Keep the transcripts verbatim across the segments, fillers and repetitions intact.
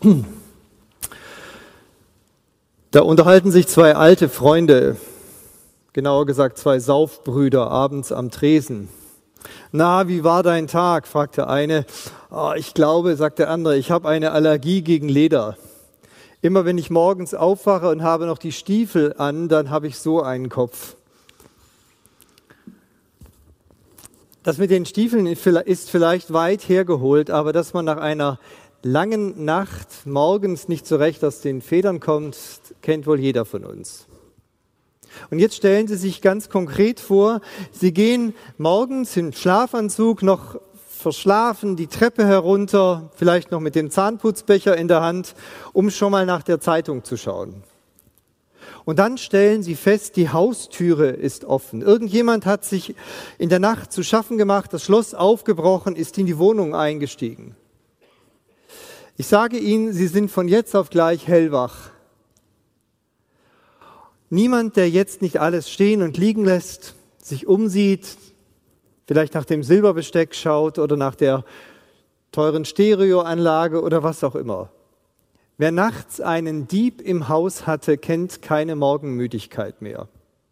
Da unterhalten sich zwei alte Freunde, genauer gesagt zwei Saufbrüder, abends am Tresen. Na, wie war dein Tag? Fragt der eine. Oh, ich glaube, sagt der andere, ich habe eine Allergie gegen Leder. Immer wenn ich morgens aufwache und habe noch die Stiefel an, dann habe ich so einen Kopf. Das mit den Stiefeln ist vielleicht weit hergeholt, aber dass man nach einer langen Nacht morgens nicht zurecht aus den Federn kommt, kennt wohl jeder von uns. Und jetzt stellen Sie sich ganz konkret vor, Sie gehen morgens im Schlafanzug noch verschlafen die Treppe herunter, vielleicht noch mit dem Zahnputzbecher in der Hand, um schon mal nach der Zeitung zu schauen. Und dann stellen Sie fest, die Haustüre ist offen. Irgendjemand hat sich in der Nacht zu schaffen gemacht, das Schloss aufgebrochen, ist in die Wohnung eingestiegen. Ich sage Ihnen, Sie sind von jetzt auf gleich hellwach. Niemand, der jetzt nicht alles stehen und liegen lässt, sich umsieht, vielleicht nach dem Silberbesteck schaut oder nach der teuren Stereoanlage oder was auch immer. Wer nachts einen Dieb im Haus hatte, kennt keine Morgenmüdigkeit mehr.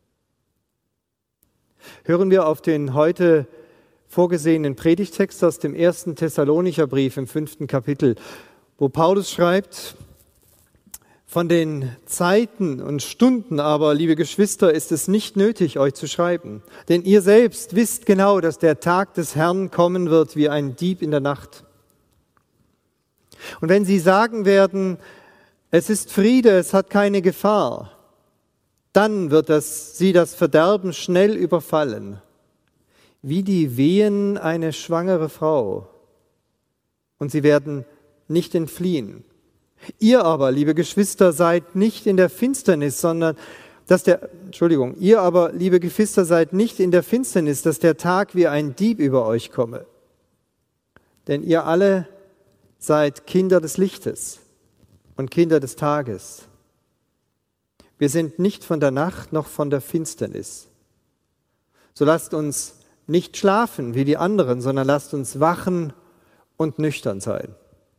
Hören wir auf den heute vorgesehenen Predigtext aus dem ersten Thessalonicher Brief im fünften Kapitel, wo Paulus schreibt: Von den Zeiten und Stunden aber, liebe Geschwister, ist es nicht nötig, euch zu schreiben. Denn ihr selbst wisst genau, dass der Tag des Herrn kommen wird wie ein Dieb in der Nacht. Und wenn sie sagen werden, es ist Friede, es hat keine Gefahr, dann wird das, sie das Verderben schnell überfallen, wie die Wehen eine schwangere Frau. Und sie werden nicht entfliehen. Ihr aber, liebe Geschwister, seid nicht in der Finsternis, sondern dass der, Entschuldigung, ihr aber, liebe Geschwister, seid nicht in der Finsternis, dass der Tag wie ein Dieb über euch komme. Denn ihr alle seid Kinder des Lichtes und Kinder des Tages. Wir sind nicht von der Nacht noch von der Finsternis. So lasst uns nicht schlafen wie die anderen, sondern lasst uns wachen und nüchtern sein.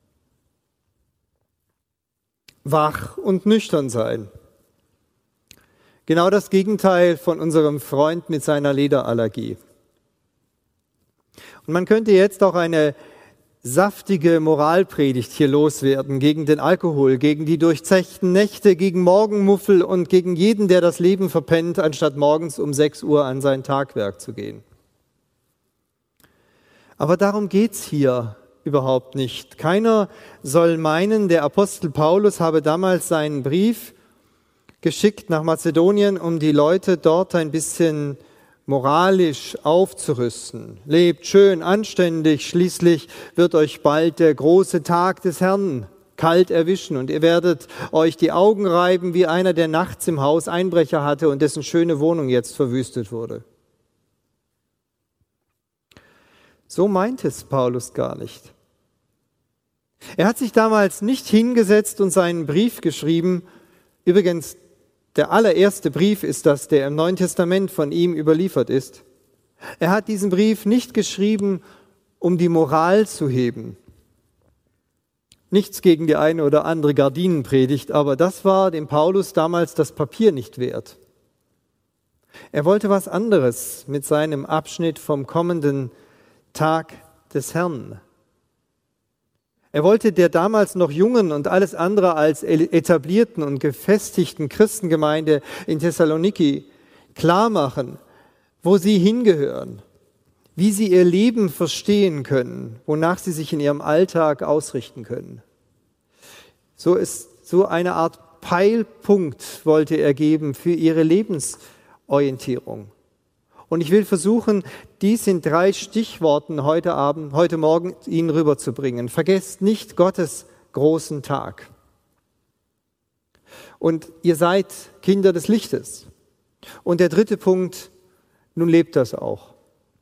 Wach und nüchtern sein. Genau das Gegenteil von unserem Freund mit seiner Lederallergie. Und man könnte jetzt auch eine saftige Moralpredigt hier loswerden gegen den Alkohol, gegen die durchzechten Nächte, gegen Morgenmuffel und gegen jeden, der das Leben verpennt, anstatt morgens um sechs Uhr an sein Tagwerk zu gehen. Aber darum geht's hier überhaupt nicht. Keiner soll meinen, der Apostel Paulus habe damals seinen Brief geschickt nach Mazedonien, um die Leute dort ein bisschen moralisch aufzurüsten. Lebt schön, anständig, schließlich wird euch bald der große Tag des Herrn kalt erwischen und ihr werdet euch die Augen reiben wie einer, der nachts im Haus Einbrecher hatte und dessen schöne Wohnung jetzt verwüstet wurde. So meint es Paulus gar nicht. Er hat sich damals nicht hingesetzt und seinen Brief geschrieben. Übrigens, der allererste Brief ist das, der im Neuen Testament von ihm überliefert ist. Er hat diesen Brief nicht geschrieben, um die Moral zu heben. Nichts gegen die eine oder andere Gardinenpredigt, aber das war dem Paulus damals das Papier nicht wert. Er wollte was anderes mit seinem Abschnitt vom kommenden Tag des Herrn. Er wollte der damals noch jungen und alles andere als etablierten und gefestigten Christengemeinde in Thessaloniki klarmachen, wo sie hingehören, wie sie ihr Leben verstehen können, wonach sie sich in ihrem Alltag ausrichten können. So ist so eine Art Peilpunkt wollte er geben für ihre Lebensorientierung. Und ich will versuchen, dies in drei Stichworten heute Abend, heute Morgen Ihnen rüberzubringen. Vergesst nicht Gottes großen Tag. Und ihr seid Kinder des Lichtes. Und der dritte Punkt, nun lebt das auch.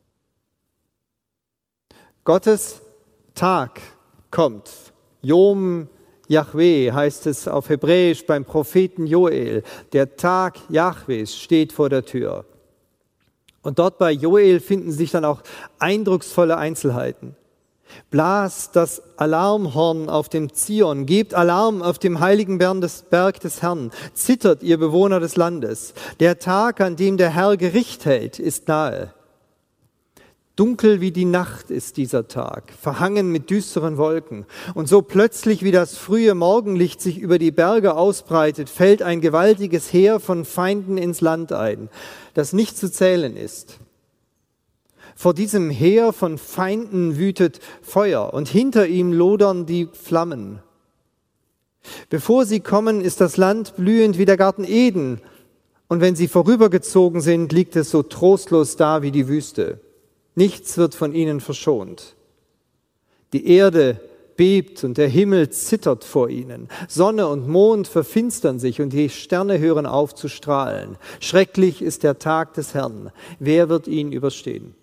Gottes Tag kommt. Yom Yahweh heißt es auf Hebräisch beim Propheten Joel. Der Tag Jahwes steht vor der Tür. Und dort bei Joel finden sich dann auch eindrucksvolle Einzelheiten. Blast das Alarmhorn auf dem Zion, gebt Alarm auf dem heiligen Berg des Herrn, zittert, ihr Bewohner des Landes. Der Tag, an dem der Herr Gericht hält, ist nahe. Dunkel wie die Nacht ist dieser Tag, verhangen mit düsteren Wolken. Und so plötzlich wie das frühe Morgenlicht sich über die Berge ausbreitet, fällt ein gewaltiges Heer von Feinden ins Land ein, das nicht zu zählen ist. Vor diesem Heer von Feinden wütet Feuer und hinter ihm lodern die Flammen. Bevor sie kommen, ist das Land blühend wie der Garten Eden. Und wenn sie vorübergezogen sind, liegt es so trostlos da wie die Wüste. Nichts wird von ihnen verschont. Die Erde bebt und der Himmel zittert vor ihnen. Sonne und Mond verfinstern sich und die Sterne hören auf zu strahlen. Schrecklich ist der Tag des Herrn. Wer wird ihn überstehen?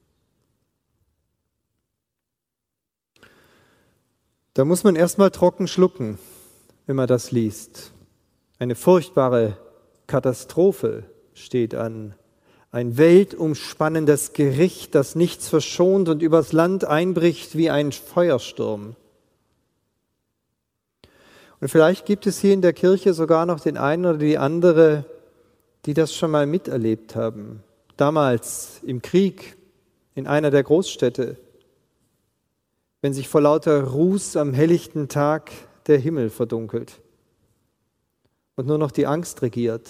Da muss man erstmal trocken schlucken, wenn man das liest. Eine furchtbare Katastrophe steht an. Ein weltumspannendes Gericht, das nichts verschont und übers Land einbricht wie ein Feuersturm. Und vielleicht gibt es hier in der Kirche sogar noch den einen oder die andere, die das schon mal miterlebt haben. Damals im Krieg in einer der Großstädte, wenn sich vor lauter Ruß am helllichten Tag der Himmel verdunkelt und nur noch die Angst regiert.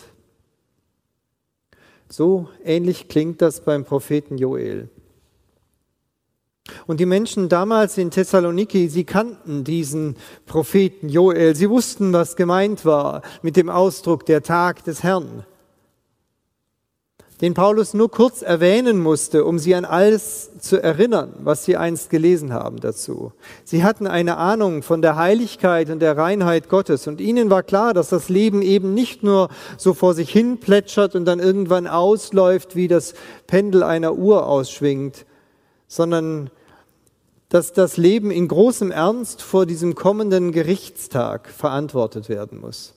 So ähnlich klingt das beim Propheten Joel. Und die Menschen damals in Thessaloniki, sie kannten diesen Propheten Joel. Sie wussten, was gemeint war mit dem Ausdruck der Tag des Herrn, den Paulus nur kurz erwähnen musste, um sie an alles zu erinnern, was sie einst gelesen haben dazu. Sie hatten eine Ahnung von der Heiligkeit und der Reinheit Gottes und ihnen war klar, dass das Leben eben nicht nur so vor sich hin plätschert und dann irgendwann ausläuft, wie das Pendel einer Uhr ausschwingt, sondern dass das Leben in großem Ernst vor diesem kommenden Gerichtstag verantwortet werden muss.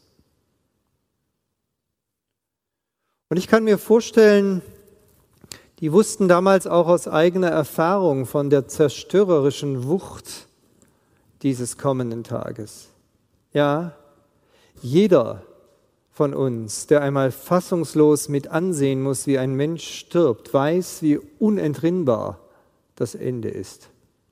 Und ich kann mir vorstellen, die wussten damals auch aus eigener Erfahrung von der zerstörerischen Wucht dieses kommenden Tages. Ja, jeder von uns, der einmal fassungslos mit ansehen muss, wie ein Mensch stirbt, weiß, wie unentrinnbar das Ende ist.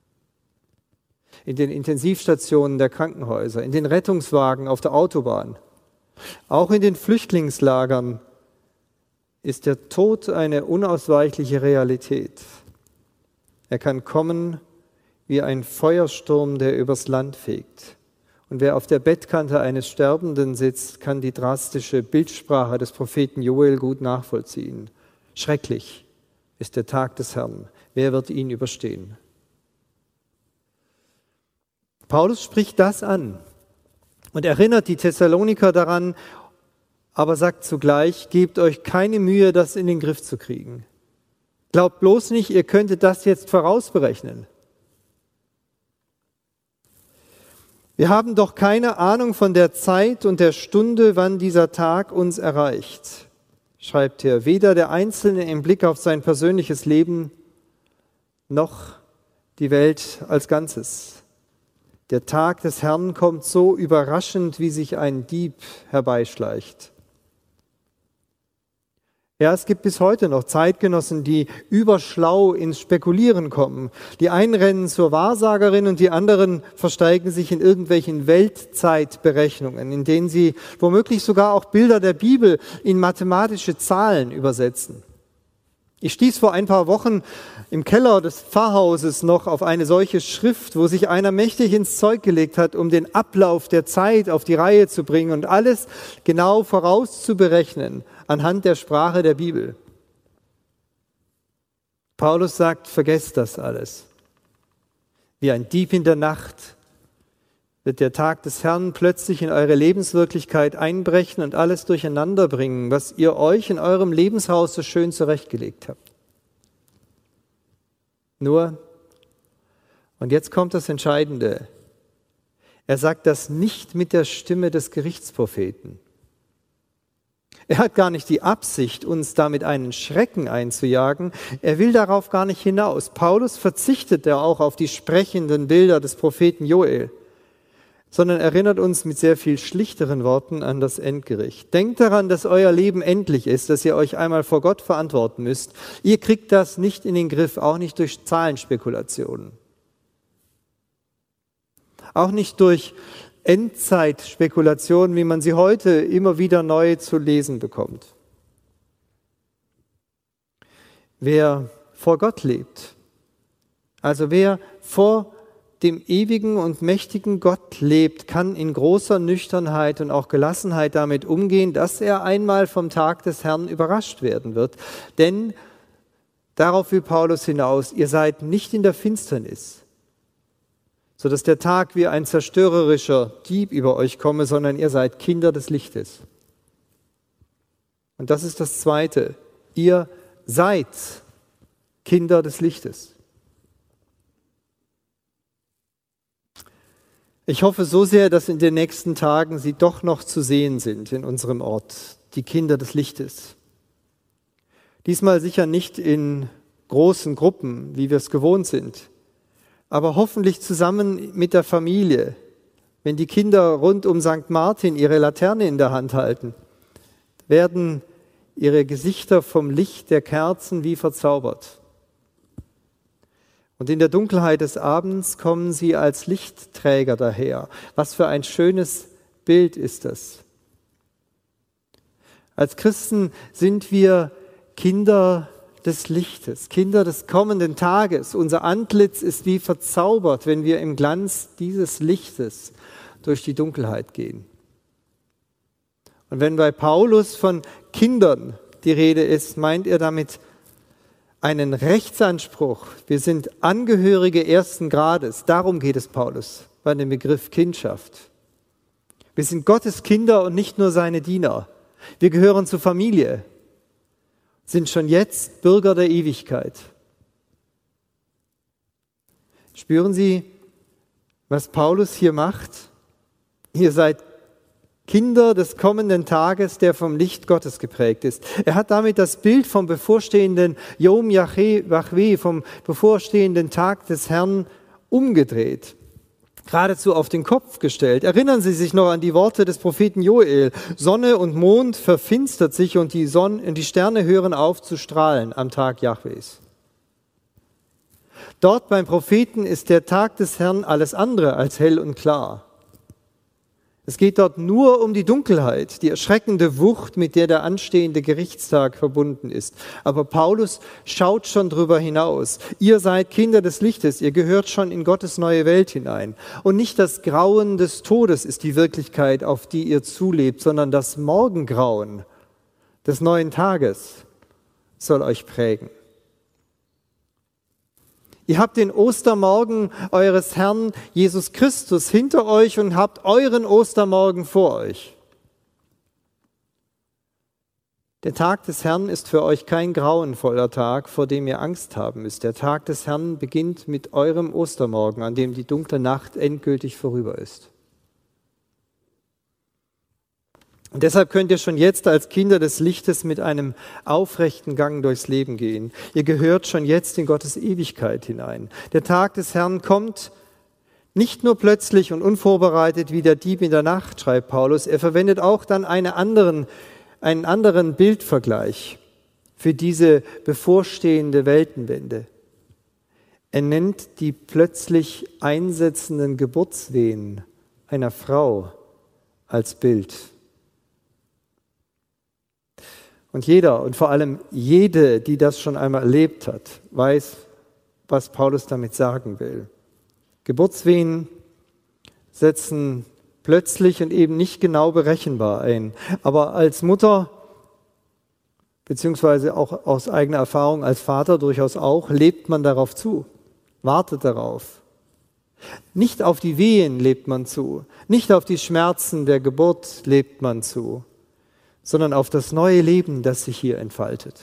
In den Intensivstationen der Krankenhäuser, in den Rettungswagen auf der Autobahn, auch in den Flüchtlingslagern ist der Tod eine unausweichliche Realität. Er kann kommen wie ein Feuersturm, der übers Land fegt. Und wer auf der Bettkante eines Sterbenden sitzt, kann die drastische Bildsprache des Propheten Joel gut nachvollziehen. Schrecklich ist der Tag des Herrn. Wer wird ihn überstehen? Paulus spricht das an und erinnert die Thessaloniker daran, aber sagt zugleich, gebt euch keine Mühe, das in den Griff zu kriegen. Glaubt bloß nicht, ihr könntet das jetzt vorausberechnen. Wir haben doch keine Ahnung von der Zeit und der Stunde, wann dieser Tag uns erreicht, schreibt er. Weder der Einzelne im Blick auf sein persönliches Leben, noch die Welt als Ganzes. Der Tag des Herrn kommt so überraschend, wie sich ein Dieb herbeischleicht. Ja, es gibt bis heute noch Zeitgenossen, die überschlau ins Spekulieren kommen. Die einen rennen zur Wahrsagerin und die anderen versteigen sich in irgendwelchen Weltzeitberechnungen, in denen sie womöglich sogar auch Bilder der Bibel in mathematische Zahlen übersetzen. Ich stieß vor ein paar Wochen im Keller des Pfarrhauses noch auf eine solche Schrift, wo sich einer mächtig ins Zeug gelegt hat, um den Ablauf der Zeit auf die Reihe zu bringen und alles genau vorauszuberechnen anhand der Sprache der Bibel. Paulus sagt, vergesst das alles. Wie ein Dieb in der Nacht wird der Tag des Herrn plötzlich in eure Lebenswirklichkeit einbrechen und alles durcheinander bringen, was ihr euch in eurem Lebenshaus so schön zurechtgelegt habt. Nur, und jetzt kommt das Entscheidende, er sagt das nicht mit der Stimme des Gerichtspropheten. Er hat gar nicht die Absicht, uns damit einen Schrecken einzujagen. Er will darauf gar nicht hinaus. Paulus verzichtet ja auch auf die sprechenden Bilder des Propheten Joel, sondern erinnert uns mit sehr viel schlichteren Worten an das Endgericht. Denkt daran, dass euer Leben endlich ist, dass ihr euch einmal vor Gott verantworten müsst. Ihr kriegt das nicht in den Griff, auch nicht durch Zahlenspekulationen. Auch nicht durch Endzeitspekulationen, wie man sie heute immer wieder neu zu lesen bekommt. Wer vor Gott lebt, also wer vor dem ewigen und mächtigen Gott lebt, kann in großer Nüchternheit und auch Gelassenheit damit umgehen, dass er einmal vom Tag des Herrn überrascht werden wird. Denn darauf will Paulus hinaus, ihr seid nicht in der Finsternis, sodass der Tag wie ein zerstörerischer Dieb über euch komme, sondern ihr seid Kinder des Lichtes. Und das ist das Zweite. Ihr seid Kinder des Lichtes. Ich hoffe so sehr, dass in den nächsten Tagen sie doch noch zu sehen sind in unserem Ort, die Kinder des Lichtes. Diesmal sicher nicht in großen Gruppen, wie wir es gewohnt sind, aber hoffentlich zusammen mit der Familie, wenn die Kinder rund um Sankt Martin ihre Laterne in der Hand halten, werden ihre Gesichter vom Licht der Kerzen wie verzaubert. Und in der Dunkelheit des Abends kommen sie als Lichtträger daher. Was für ein schönes Bild ist das. Als Christen sind wir Kinder des Lichtes, Kinder des kommenden Tages. Unser Antlitz ist wie verzaubert, wenn wir im Glanz dieses Lichtes durch die Dunkelheit gehen. Und wenn bei Paulus von Kindern die Rede ist, meint er damit einen Rechtsanspruch. Wir sind Angehörige ersten Grades. Darum geht es Paulus bei dem Begriff Kindschaft. Wir sind Gottes Kinder und nicht nur seine Diener. Wir gehören zur Familie, sind schon jetzt Bürger der Ewigkeit. Spüren Sie, was Paulus hier macht? Ihr seid Kinder des kommenden Tages, der vom Licht Gottes geprägt ist. Er hat damit das Bild vom bevorstehenden Yom Yahweh, vom bevorstehenden Tag des Herrn umgedreht, geradezu auf den Kopf gestellt. Erinnern Sie sich noch an die Worte des Propheten Joel. Sonne und Mond verfinstert sich und die, Sonne, und die Sterne hören auf zu strahlen am Tag Jahwes. Dort beim Propheten ist der Tag des Herrn alles andere als hell und klar. Es geht dort nur um die Dunkelheit, die erschreckende Wucht, mit der der anstehende Gerichtstag verbunden ist. Aber Paulus schaut schon drüber hinaus. Ihr seid Kinder des Lichtes, ihr gehört schon in Gottes neue Welt hinein. Und nicht das Grauen des Todes ist die Wirklichkeit, auf die ihr zulebt, sondern das Morgengrauen des neuen Tages soll euch prägen. Ihr habt den Ostermorgen eures Herrn Jesus Christus hinter euch und habt euren Ostermorgen vor euch. Der Tag des Herrn ist für euch kein grauenvoller Tag, vor dem ihr Angst haben müsst. Der Tag des Herrn beginnt mit eurem Ostermorgen, an dem die dunkle Nacht endgültig vorüber ist. Und deshalb könnt ihr schon jetzt als Kinder des Lichtes mit einem aufrechten Gang durchs Leben gehen. Ihr gehört schon jetzt in Gottes Ewigkeit hinein. Der Tag des Herrn kommt nicht nur plötzlich und unvorbereitet wie der Dieb in der Nacht, schreibt Paulus. Er verwendet auch dann eine anderen, einen anderen Bildvergleich für diese bevorstehende Weltenwende. Er nennt die plötzlich einsetzenden Geburtswehen einer Frau als Bild. Und jeder und vor allem jede, die das schon einmal erlebt hat, weiß, was Paulus damit sagen will. Geburtswehen setzen plötzlich und eben nicht genau berechenbar ein. Aber als Mutter, beziehungsweise auch aus eigener Erfahrung als Vater durchaus auch, lebt man darauf zu, wartet darauf. Nicht auf die Wehen lebt man zu, nicht auf die Schmerzen der Geburt lebt man zu, sondern auf das neue Leben, das sich hier entfaltet.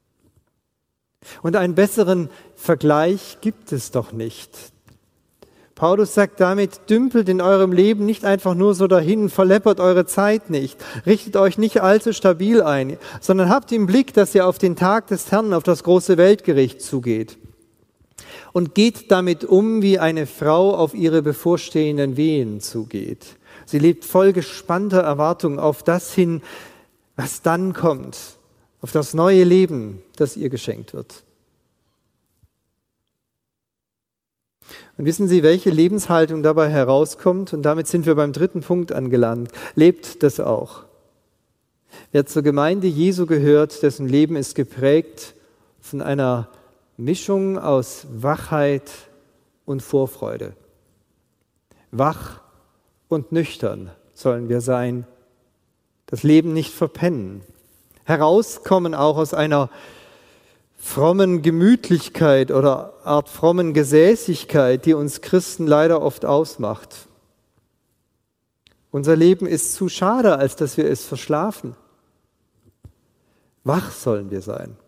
Und einen besseren Vergleich gibt es doch nicht. Paulus sagt damit, dümpelt in eurem Leben nicht einfach nur so dahin, verleppert eure Zeit nicht, richtet euch nicht allzu stabil ein, sondern habt im Blick, dass ihr auf den Tag des Herrn, auf das große Weltgericht zugeht. Und geht damit um, wie eine Frau auf ihre bevorstehenden Wehen zugeht. Sie lebt voll gespannter Erwartung auf das hin, was dann kommt, auf das neue Leben, das ihr geschenkt wird. Und wissen Sie, welche Lebenshaltung dabei herauskommt? Und damit sind wir beim dritten Punkt angelangt. Lebt das auch. Wer zur Gemeinde Jesu gehört, dessen Leben ist geprägt von einer Mischung aus Wachheit und Vorfreude. Wach und nüchtern sollen wir sein, das Leben nicht verpennen. Herauskommen auch aus einer frommen Gemütlichkeit oder Art frommen Gesäßigkeit, die uns Christen leider oft ausmacht. Unser Leben ist zu schade, als dass wir es verschlafen. Wach sollen wir sein.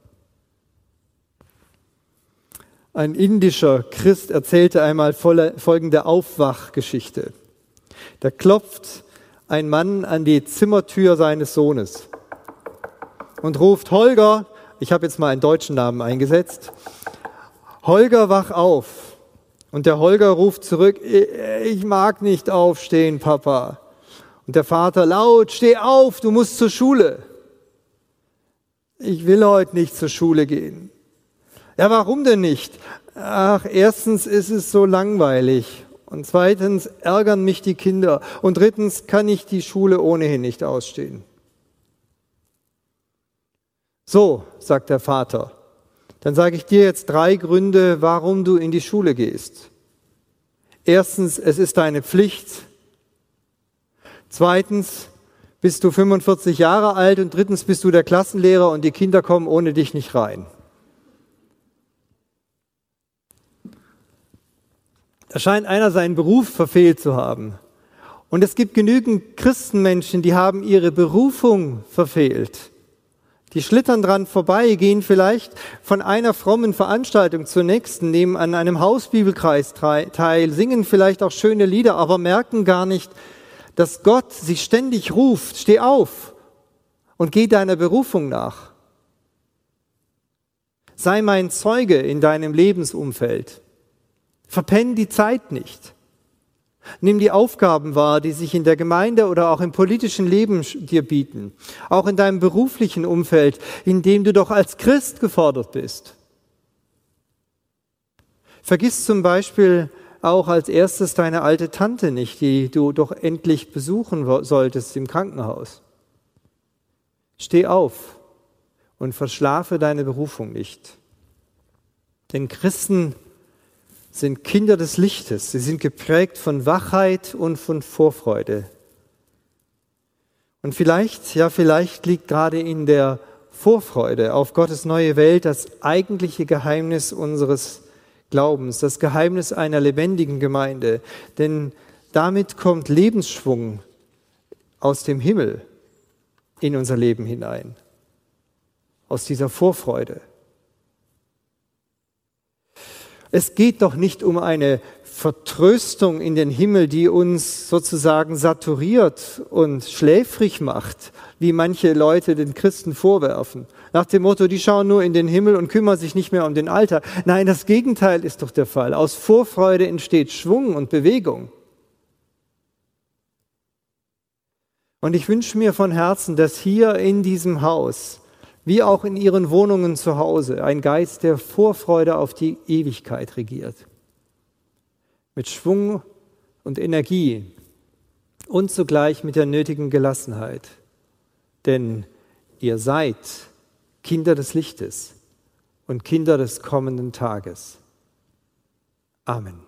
Ein indischer Christ erzählte einmal folgende Aufwachgeschichte. Da klopft ein Mann an die Zimmertür seines Sohnes und ruft: Holger, ich habe jetzt mal einen deutschen Namen eingesetzt, Holger, wach auf. Und der Holger ruft zurück: Ich mag nicht aufstehen, Papa. Und der Vater laut: Steh auf, du musst zur Schule. Ich will heute nicht zur Schule gehen. Ja, warum denn nicht? Ach, erstens ist es so langweilig. Und zweitens ärgern mich die Kinder. Und drittens kann ich die Schule ohnehin nicht ausstehen. So, sagt der Vater, dann sage ich dir jetzt drei Gründe, warum du in die Schule gehst. Erstens, es ist deine Pflicht. Zweitens, bist du fünfundvierzig Jahre alt. Und drittens, bist du der Klassenlehrer und die Kinder kommen ohne dich nicht rein. Da scheint einer seinen Beruf verfehlt zu haben. Und es gibt genügend Christenmenschen, die haben ihre Berufung verfehlt. Die schlittern dran vorbei, gehen vielleicht von einer frommen Veranstaltung zur nächsten, nehmen an einem Hausbibelkreis teil, singen vielleicht auch schöne Lieder, aber merken gar nicht, dass Gott sie ständig ruft: Steh auf und geh deiner Berufung nach. Sei mein Zeuge in deinem Lebensumfeld. Verpenn die Zeit nicht. Nimm die Aufgaben wahr, die sich in der Gemeinde oder auch im politischen Leben dir bieten. Auch in deinem beruflichen Umfeld, in dem du doch als Christ gefordert bist. Vergiss zum Beispiel auch als erstes deine alte Tante nicht, die du doch endlich besuchen solltest im Krankenhaus. Steh auf und verschlafe deine Berufung nicht. Denn Christen sind Kinder des Lichtes. Sie sind geprägt von Wachheit und von Vorfreude. Und vielleicht, ja, vielleicht liegt gerade in der Vorfreude auf Gottes neue Welt das eigentliche Geheimnis unseres Glaubens, das Geheimnis einer lebendigen Gemeinde. Denn damit kommt Lebensschwung aus dem Himmel in unser Leben hinein. Aus dieser Vorfreude. Es geht doch nicht um eine Vertröstung in den Himmel, die uns sozusagen saturiert und schläfrig macht, wie manche Leute den Christen vorwerfen. Nach dem Motto, die schauen nur in den Himmel und kümmern sich nicht mehr um den Alltag. Nein, das Gegenteil ist doch der Fall. Aus Vorfreude entsteht Schwung und Bewegung. Und ich wünsche mir von Herzen, dass hier in diesem Haus, wie auch in ihren Wohnungen zu Hause, ein Geist der Vorfreude auf die Ewigkeit regiert. Mit Schwung und Energie und zugleich mit der nötigen Gelassenheit. Denn ihr seid Kinder des Lichtes und Kinder des kommenden Tages. Amen.